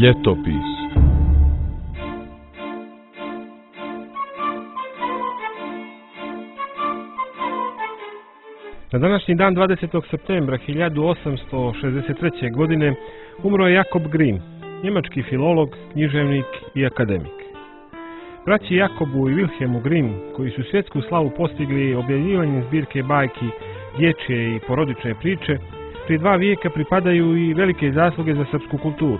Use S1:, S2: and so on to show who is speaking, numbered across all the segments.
S1: Ljetopis. Na današnji dan 20. septembra 1863. godine umro je Jakob Grimm, njemački filolog, književnik i akademik. Braći Jakobu i Wilhelmu Grimm, koji su svjetsku slavu postigli objavljivanjem zbirke bajki, dječje i porodične priče, prije 2 vijeka pripadaju i velike zasluge za srpsku kulturu.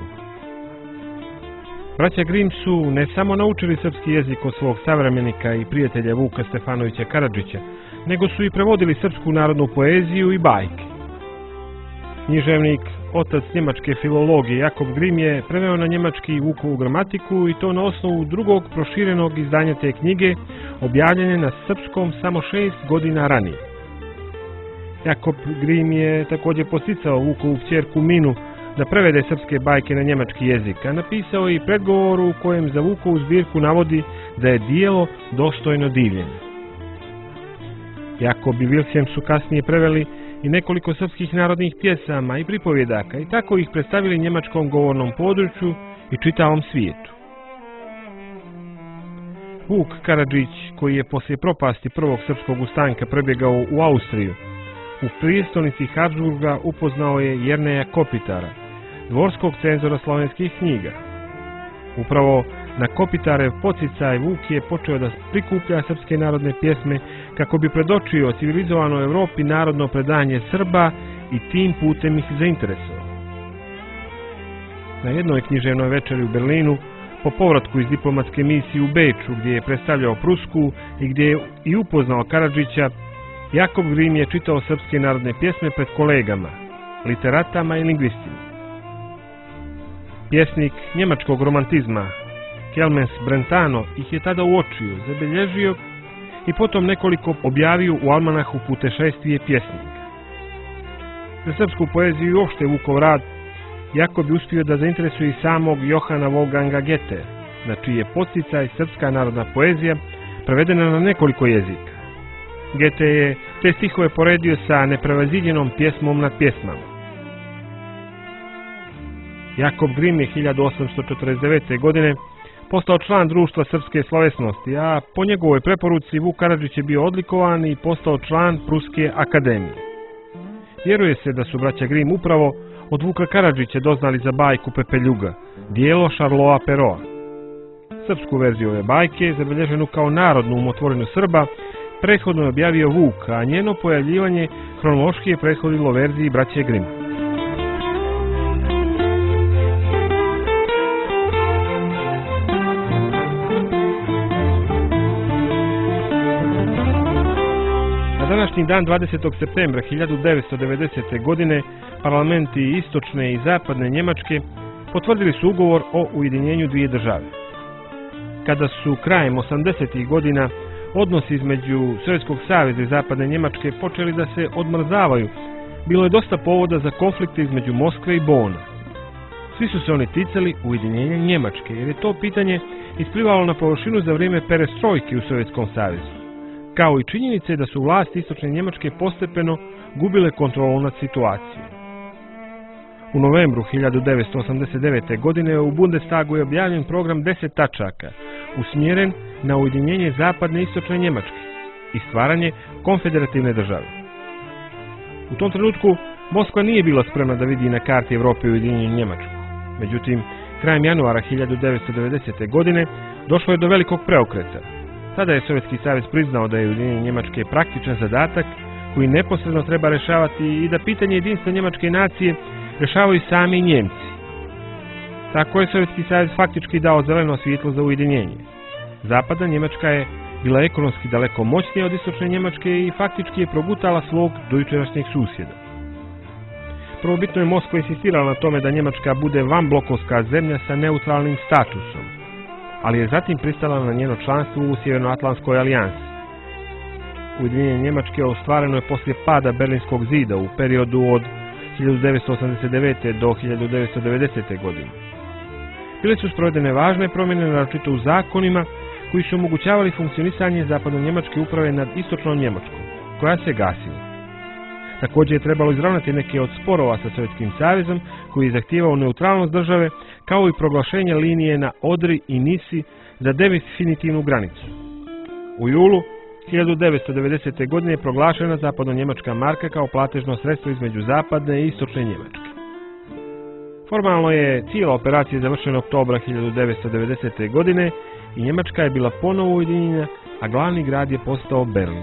S1: Braća Grimm su ne samo naučili srpski jezik od svog savremenika i prijatelja Vuka Stefanovića Karadžića, nego su i prevodili srpsku narodnu poeziju i bajke. Književnik, otac njemačke filologije Jakob Grimm je preveo na njemački Vukovu gramatiku i to na osnovu drugog proširenog izdanja te knjige, objavljene na srpskom samo 6 godina ranije. Jakob Grimm je također posticao Vukovu kćerku Minu da prevede srpske bajke na njemački jezik, a napisao i predgovor u kojem za Vukovu zbirku navodi da je dijelo dostojno divljenja. Jakob i Wilhelm su kasnije preveli i nekoliko srpskih narodnih pjesama i pripovjedaka i tako ih predstavili njemačkom govornom području i čitavom svijetu. Vuk Karadžić, koji je poslije propasti prvog srpskog ustanka prebjegao u Austriju, u prijestolnici Habsburga upoznao je Jerneja Kopitara, dvorskog cenzora slovenskih knjiga. Upravo na Kopitarev poticaj Vuk je počeo da prikuplja srpske narodne pjesme kako bi predočio civilizovanoj Evropi narodno predanje Srba i tim putem ih zainteresovao. Na jednoj književnoj večeri u Berlinu, po povratku iz diplomatske misije u Beču, gdje je predstavljao Prusku i gdje je i upoznao Karadžića, Jakob Grimm je čitao srpske narodne pjesme pred kolegama, literatama i lingvistima. Pjesnik njemačkog romantizma Clemens Brentano ih je tada uočio, zabilježio i potom nekoliko objavio u almanahu Putešestvije pjesnika. Za srpsku poeziju i uopšte Vukov rad Jakob je uspio da zainteresuje i samog Johana Wolfganga Goethe, na čiji je podsticaj srpska narodna poezija prevedena na nekoliko jezika. Goethe je te stihove poredio sa neprevaziđenom pjesmom nad pjesmama. Jakob Grimm je 1849. godine postao član društva srpske slovesnosti, a po njegovoj preporuci Vuk Karadžić je bio odlikovan i postao član Pruske akademije. Vjeruje se da su braća Grimm upravo od Vuka Karadžića doznali za bajku Pepeljuga, dijelo Charlesa Perraulta. Srpsku verziju ove bajke, zabilježenu kao narodnu umotvorinu Srba, prethodno je objavio Vuk, a njeno pojavljivanje hronološki je prethodilo verziji braće Grimm. Na današnji dan 20. septembra 1990. godine parlamenti istočne i zapadne Njemačke potvrdili su ugovor o ujedinjenju dvije države. Kada su krajem 80. godina odnosi između Sovjetskog saveza i zapadne Njemačke počeli da se odmrzavaju, bilo je dosta povoda za konflikte između Moskve i Bona. Svi su se oni ticali ujedinjenja Njemačke, jer je to pitanje isplivalo na površinu za vrijeme perestrojke u Sovjetskom savezu, kao i činjenice da su vlasti istočne Njemačke postepeno gubile kontrolu nad situacijom. U novembru 1989. godine u Bundestagu je objavljen program 10 tačaka, usmjeren na ujedinjenje zapadne i istočne Njemačke i stvaranje konfederativne države. U tom trenutku Moskva nije bila spremna da vidi na karti Evrope ujedinjenje Njemačku. Međutim, krajem januara 1990. godine došlo je do velikog preokreta. Tada je Sovjetski savez priznao da je ujedinjenje Njemačke praktičan zadatak koji neposredno treba rješavati i da pitanje jedinstva njemačke nacije rješavaju sami Njemci. Tako je Sovjetski savez faktički dao zeleno svjetlo za ujedinjenje. Zapadna Njemačka je bila ekonomski daleko moćnija od istočne Njemačke i faktički je progutala svog dojučerašnjeg susjeda. Prvobitno je Moskva insistirala na tome da Njemačka bude vanblokovska zemlja sa neutralnim statusom, ali je zatim pristala na njeno članstvo u Sjevernoatlantskoj alijansi. Ujedinjenje Njemačke ostvareno je poslije pada Berlinskog zida u periodu od 1989. do 1990. godine. Bile su sprovedene važne promjene, naročito u zakonima, koji su omogućavali funkcionisanje zapadno-njemačke uprave nad istočnom Njemačkom, koja se gasila. Također je trebalo izravnati neke od sporova sa Sovjetskim savezom koji je zahtijevao neutralnost države, kao i proglašenje linije na Odri i Nisi za definitivnu granicu. U julu 1990. godine je proglašena zapadno-njemačka marka kao platežno sredstvo između zapadne i istočne Njemačke. Formalno je cijela operacija završena oktobra 1990. godine i Njemačka je bila ponovo ujedinjena, a glavni grad je postao Berlin.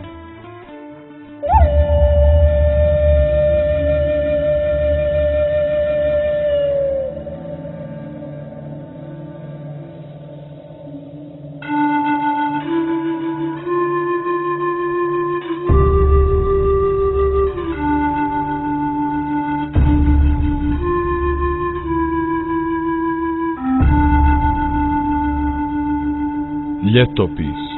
S2: Ljetopis.